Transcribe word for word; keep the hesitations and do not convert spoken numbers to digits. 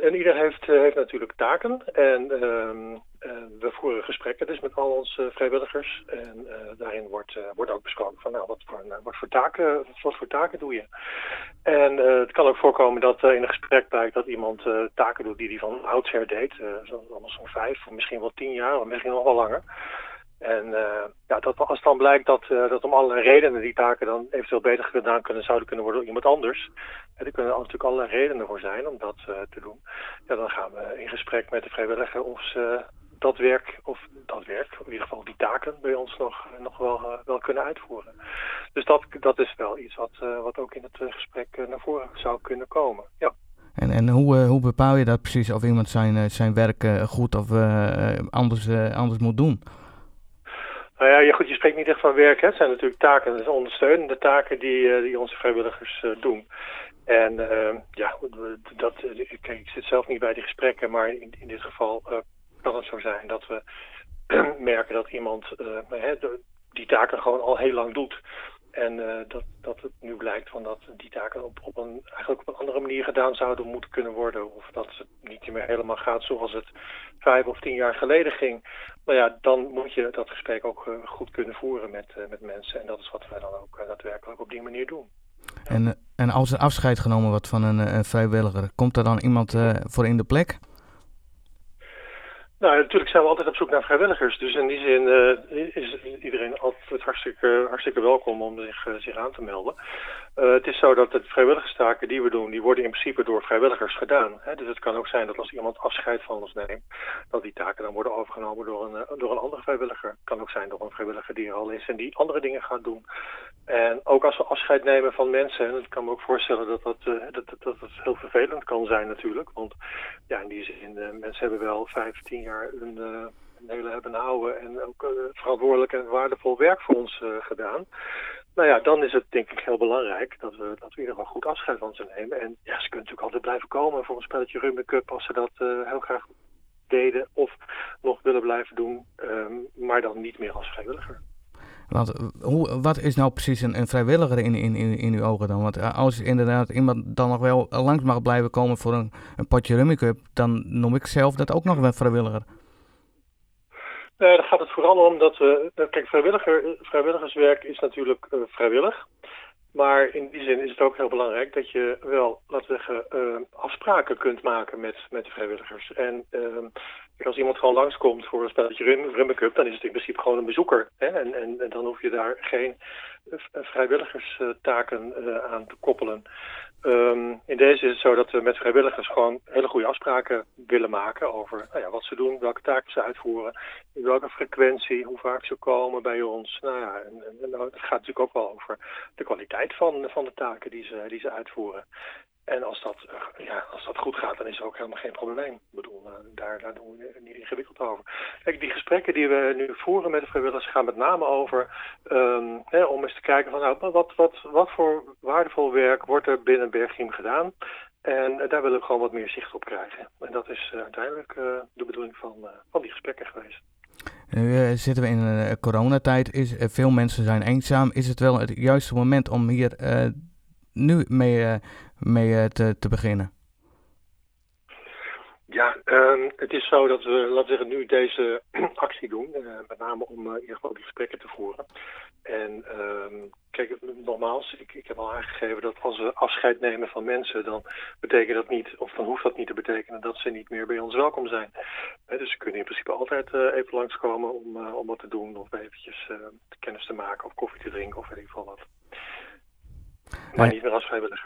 en ieder heeft, uh, heeft natuurlijk taken. En uh, uh, we voeren gesprekken dus met al onze vrijwilligers. En uh, daarin wordt, uh, wordt ook besproken van nou, wat voor, uh, wat voor taken, wat voor taken doe je? En uh, het kan ook voorkomen dat uh, in een gesprek blijkt dat iemand uh, taken doet die hij van oudsher deed. Uh, zo, zo'n vijf of misschien wel tien jaar of misschien nog wel langer. En uh, ja, dat, als dan blijkt dat, uh, dat om allerlei redenen die taken dan eventueel beter gedaan kunnen, zouden kunnen worden door iemand anders. En er kunnen natuurlijk allerlei redenen voor zijn om dat uh, te doen. Ja, dan gaan we in gesprek met de vrijwilliger of ze dat werk, of dat werk, in ieder geval die taken bij ons nog, nog wel, uh, wel kunnen uitvoeren. Dus dat, dat is wel iets wat, uh, wat ook in het uh, gesprek uh, naar voren zou kunnen komen. Ja. En, en hoe, uh, hoe bepaal je dat precies of iemand zijn, uh, zijn werk uh, goed of uh, anders, uh, anders moet doen? Nou ja, je, goed, je spreekt niet echt van werk. Hè. Het zijn natuurlijk taken, het zijn ondersteunende taken die, uh, die onze vrijwilligers uh, doen. En uh, ja, dat, kijk, ik zit zelf niet bij die gesprekken, maar in, in dit geval uh, kan het zo zijn dat we merken dat iemand uh, hè, die taken gewoon al heel lang doet. En uh, dat, dat het nu blijkt van dat die taken op, op een, eigenlijk op een andere manier gedaan zouden moeten kunnen worden. Of dat het niet meer helemaal gaat zoals het vijf of tien jaar geleden ging. Maar ja, dan moet je dat gesprek ook uh, goed kunnen voeren met, uh, met mensen. En dat is wat wij dan ook uh, daadwerkelijk op die manier doen. Ja. En, en als er afscheid genomen wordt van een, een vrijwilliger, komt er dan iemand uh, voor in de plek? Nou, natuurlijk zijn we altijd op zoek naar vrijwilligers. Dus in die zin uh, is iedereen altijd hartstikke, hartstikke welkom om zich, uh, zich aan te melden. Uh, het is zo dat de vrijwilligerstaken die we doen, die worden in principe door vrijwilligers gedaan. Hè? Dus het kan ook zijn dat als iemand afscheid van ons neemt, dat die taken dan worden overgenomen door een, uh, door een andere vrijwilliger. Het kan ook zijn door een vrijwilliger die er al is en die andere dingen gaat doen. En ook als we afscheid nemen van mensen, en ik kan me ook voorstellen dat dat, uh, dat, dat, dat het heel vervelend kan zijn natuurlijk. Want ja, in die zin, uh, mensen hebben wel vijf, tien jaar een, uh, een hele hebben houden en ook uh, verantwoordelijk en waardevol werk voor ons uh, gedaan. Nou ja, dan is het denk ik heel belangrijk dat we, dat we in ieder geval goed afscheid van ze nemen. En ja, ze kunnen natuurlijk altijd blijven komen voor een spelletje Rummy Cup als ze dat uh, heel graag deden of nog willen blijven doen, um, maar dan niet meer als vrijwilliger. Want hoe, wat is nou precies een, een vrijwilliger in, in, in, in uw ogen dan? Want als inderdaad iemand dan nog wel langs mag blijven komen voor een, een potje Rummy Cup, dan noem ik zelf dat ook nog een vrijwilliger. Uh, daar gaat het vooral om dat we... Kijk, vrijwilliger, vrijwilligerswerk is natuurlijk uh, vrijwillig. Maar in die zin is het ook heel belangrijk dat je wel, laten we zeggen, uh, afspraken kunt maken met, met de vrijwilligers. En uh, als iemand gewoon langskomt voor een spelletje Rummy Cup, dan is het in principe gewoon een bezoeker. Hè? En, en, en dan hoef je daar geen uh, vrijwilligerstaken uh, aan te koppelen. Um, in deze is het zo dat we met vrijwilligers gewoon hele goede afspraken willen maken over nou ja, wat ze doen, welke taken ze uitvoeren, in welke frequentie, hoe vaak ze komen bij ons. Nou ja, en, en, en het gaat natuurlijk ook wel over de kwaliteit van, van de taken die ze, die ze uitvoeren. En als dat, ja, als dat goed gaat, dan is er ook helemaal geen probleem. Ik bedoel, daar, daar doen we niet ingewikkeld over. Kijk, die gesprekken die we nu voeren met de vrijwilligers gaan met name over um, hè, om eens te kijken van nou, wat, wat, wat voor waardevol werk wordt er binnen Bergiem gedaan. En uh, daar willen we gewoon wat meer zicht op krijgen. En dat is uh, uiteindelijk uh, de bedoeling van, uh, van die gesprekken geweest. Nu uh, zitten we in een uh, coronatijd. Is, uh, veel mensen zijn eenzaam. Is het wel het juiste moment om hier uh, nu mee, uh, mee uh, te, te beginnen? Ja, um, het is zo dat we, laten we zeggen, nu deze actie doen. Uh, met name om uh, in ieder geval die gesprekken te voeren. En um, kijk, nogmaals, ik, ik heb al aangegeven dat als we afscheid nemen van mensen, dan betekent dat niet, of dan hoeft dat niet te betekenen dat ze niet meer bij ons welkom zijn. Uh, dus ze kunnen in principe altijd uh, even langskomen om, uh, om wat te doen, of eventjes uh, kennis te maken, of koffie te drinken, of weet ik veel wat. Maar niet meer als vrijwilliger.